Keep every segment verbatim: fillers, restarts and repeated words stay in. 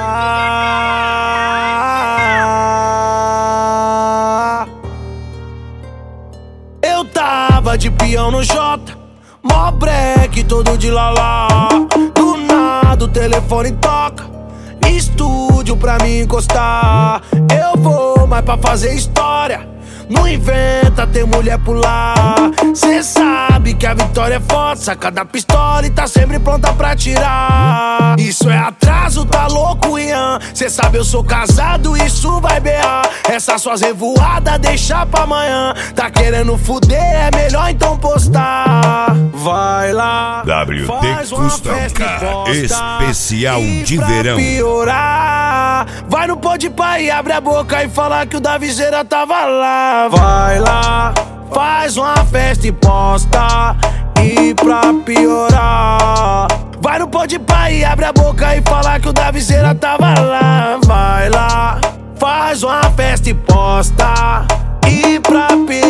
Ah, eu tava de peão no Jota, mó break todo de lalá. Do nada o telefone toca, estúdio pra me encostar. Eu vou, mas pra fazer história não inventa ter mulher por lá. Cê sabe que a vitória é foda, saca da pistola e tá sempre pronta pra tirar. Isso é atraso, tá louco, Ian? Cê sabe eu sou casado, isso vai berrar. Essas suas revoadas deixa pra amanhã. Tá querendo fuder, é melhor então postar. Vai lá, W D Custom Car especial de pra verão. Piorar, vai no Podpah e abre a boca e fala que o Davizeira tava lá. Vai lá, faz uma festa e posta. E pra piorar, vai no Podpah e abre a boca e fala que o Davizeira tava lá. Vai lá, faz uma festa e posta. E pra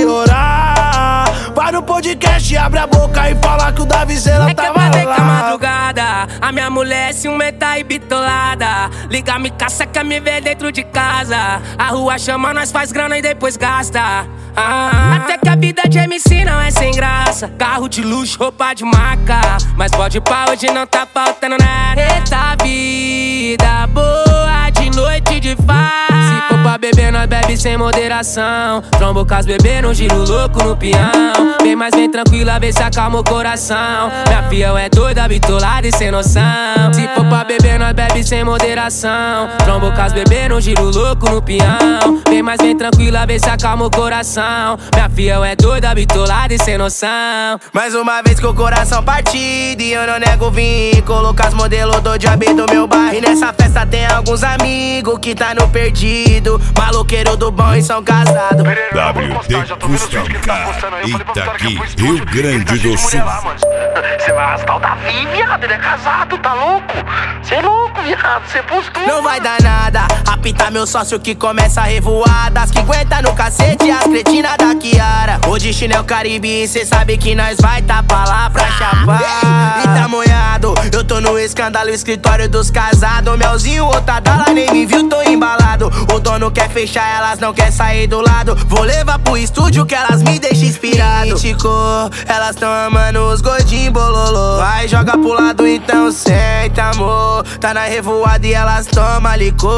piorar, vai no podcast e abre a boca e fala que o Davizeira é tava que é lá. Que a madrugada, a minha mulher ciumenta e bitolada. Liga, me caça, quer me ver dentro de casa. A rua chama, nós faz grana e depois gasta. Ah, até que a vida de M C não é sem graça. Carro de luxo, roupa de marca, mas pode pá, hoje não tá faltando nada. Eita vida boa de noite de farra. Se for pra beber, nós bebe sem moderação. Trombo com as bebê no giro louco no peão. Vem mais bem tranquila, vê se acalma o coração. Minha fiel é doida, bitolada e sem noção. Se for pra beber, nós bebe sem moderação. Trombo com as bebê no giro louco no peão. Vem mais bem tranquila, vê se acalma o coração. Minha fiel é doida, bitolada e sem noção. Mais uma vez com o coração partido e eu não nego vim colocar as modelos do diabo do meu bairro. E nessa festa tem alguns amigos que tá no perdido, maloqueiro do bom e são casados. W D Custom Car, Itaqui, Rio Grande do Sul. Você vai arrastar o Davi, viado, ele é casado, tá louco? Cê é louco, viado, cê postou. Não vai dar nada, apita meu sócio que começa a revoada. As que aguenta no cacete, as cretinas da Kiara. Hoje chinelo Caribe, cê sabe que nós vai tá pra lá pra chapar. E tá molhado, eu tô no escândalo, escritório dos casados. Melzinho, outra dala, nem me viu, tô embalado. O dono quer fechar, elas não quer sair do lado. Vou levar pro estúdio que elas me deixam inspirado. Mítico, elas tão amando os gordinhos bololô. Vai, joga pro lado então, senta amor. Tá na revoada e elas toma licor.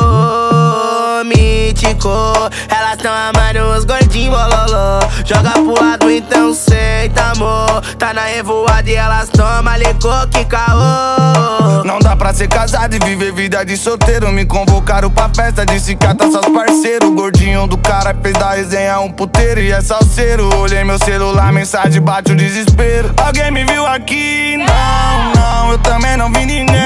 Mítico, elas tão amando os gordinhos bololô. Joga pro lado então, senta amor. Tá na revoada e elas toma licor, que caô. Não dá pra ser casado e viver vida de solteiro. Me convocaram pra festa, disse que tá seus parceiros. O gordinho do cara fez da resenha um puteiro e é salseiro. Olhei meu celular, mensagem bate o desespero. Alguém me viu aqui? Não, não, eu também não vi ninguém.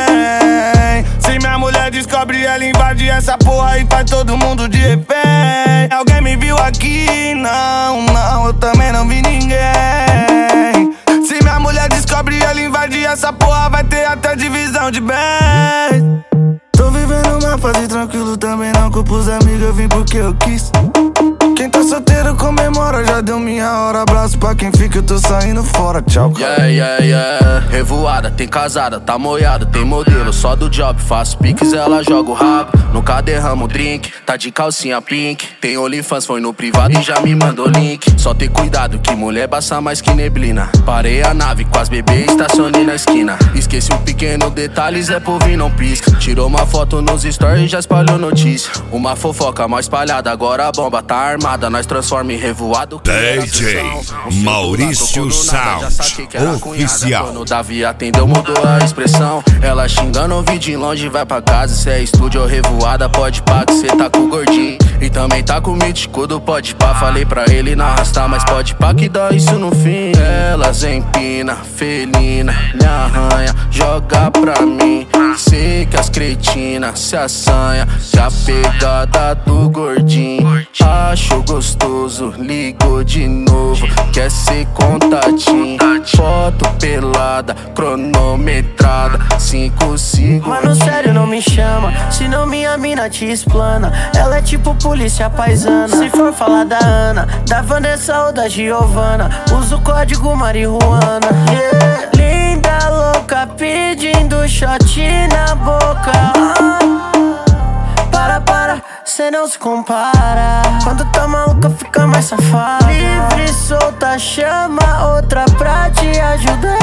Se minha mulher descobre, ela invade essa porra e faz todo mundo de refém. Alguém me viu aqui? Não, não, eu também não vi ninguém. Se minha mulher descobre, ela invade essa porra, vai ter até divisão de bens. Tô vivendo uma fase tranquilo, também não culpo os amigos, eu vim porque eu quis. Quem tá solteiro comemora, já deu minha hora. Abraço pra quem fica, eu tô saindo fora, tchau. Yeah, yeah, yeah. Revoada, tem casada, tá molhado, tem modelo só do job. Faço piques, ela joga o rabo. Nunca derramo drink, tá de calcinha pink. Tem OnlyFans, foi no privado e já me mandou link. Só ter cuidado que mulher passa mais que neblina. Parei a nave com as bebês, estacionei na esquina. Esqueci um pequeno detalhe, Zé Povinho não pisca. Tirou uma foto nos stories e já espalhou notícia. Uma fofoca mal espalhada, agora a bomba tá armada. Nós transforma em revoado. D J Maurício Sound oficial. Quando o Davi atendeu, mudou a expressão. Ela xingando, ouvi de longe, vai pra casa. Se é estúdio ou revoada, pode pá que cê tá com o gordinho. E também tá com o mítico do pode pá. Falei pra ele não arrastar, mas pode pá que dá isso no fim. Elas empina, felina, me arranha, joga pra mim. Sei que as cretinas se assanha, que a pegada do gordinho. Acho gostoso, ligou de novo, quer ser contatinho. Foto pelada, cronometrada, cinco segundos. Mano, sério, não me chama, senão minha mina te explana. Ela é tipo polícia paisana. Se for falar da Ana, da Vanessa ou da Giovana, usa o código marihuana. Yeah. Linda, louca, pedindo shot na boca. cê não se compara. Quando tá maluca fica mais safada. Livre, solta, chama outra pra te ajudar.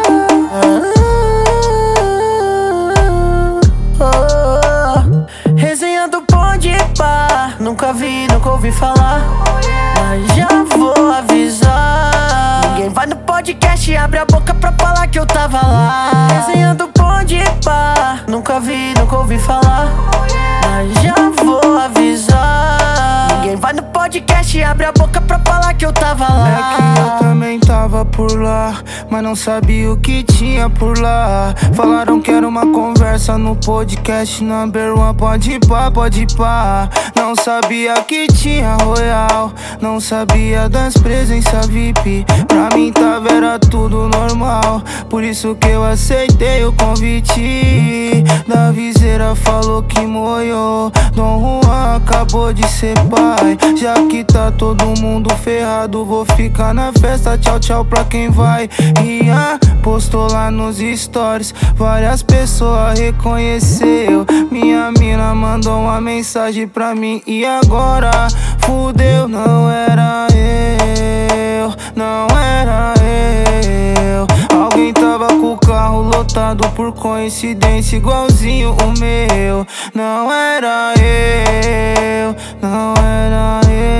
Resenha do Pode Pá, nunca vi, nunca ouvi falar, mas já vou avisar. Ninguém vai no podcast e abre a boca pra falar que eu tava lá. Resenha do Pode Pá, nunca vi, nunca ouvi falar, mas já vou avisar. Ninguém vai no podcast e abre a boca pra falar que eu tava lá. É que eu também tava por lá, mas não sabia o que tinha por lá. Falaram que era uma conversa no podcast number one. Pode pá, pode pá. Não sabia que tinha Royal, não sabia das presenças V I P. Pra mim tava era tudo normal, por isso que eu aceitei o convite. Da viseira falou que moiou, Dom Juan acabou de ser pai. Já que tá todo mundo ferrado, vou ficar na festa. Tchau, tchau pra quem vai. Rian postou lá nos stories, várias pessoas reconheceu. Minha mina mandou uma mensagem pra mim e agora fudeu. Não era eu, não era eu. Alguém tava com o carro lotado por coincidência, igualzinho o meu. Não era eu, não era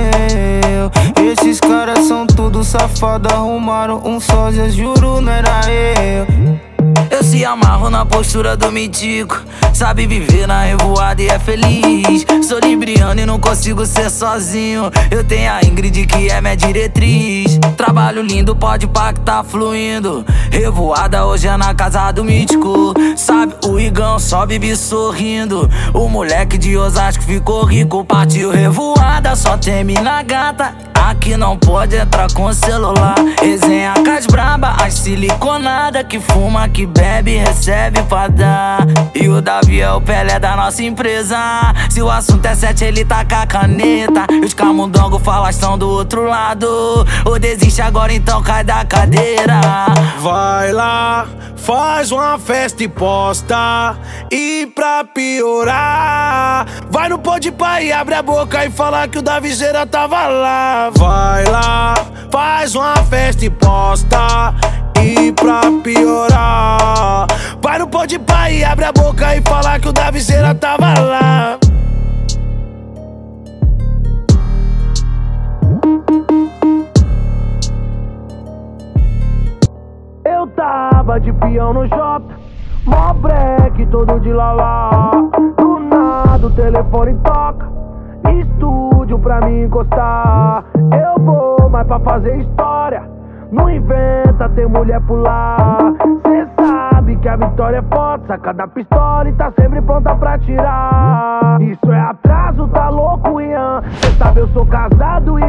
eu. Esses caras são tudo safado, arrumaram um sósia, juro não era eu. Eu se amarro na postura do mitico, sabe viver na revoada e é feliz. Sou libriano e não consigo ser sozinho, eu tenho a Ingrid que é minha diretriz. Trabalho lindo, pode pá que tá fluindo. Revoada hoje é na casa do mítico, sabe o Igão só vive sorrindo. O moleque de Osasco ficou rico, partiu revoada, só tem mina gata. Aqui não pode entrar com celular. Resenha com as braba, as siliconada, que fuma, que bebe, recebe pra dar. E o Davi é o Pelé da nossa empresa. Se o assunto é sete, ele tá com a caneta. E os camundongos falastão do outro lado. Ou desiste agora, então cai da cadeira. Vai lá, faz uma festa e posta. E pra piorar, vai no Pode Pá e abre a boca e fala que o Davizeira tava lá. Vai lá, faz uma festa e posta. E pra piorar, vai no Pode Pá e abre a boca e fala que o Davizeira tava lá. Eu tava de peão no Jota, mó breque todo de lalá. Do nada o telefone toca, estúdio pra me encostar. Eu vou, mas pra fazer história não inventa ter mulher pular. Cê sabe que a vitória é foda, saca da pistola e tá sempre pronta pra tirar. Isso é atraso, tá louco, Ian? Cê sabe eu sou casado e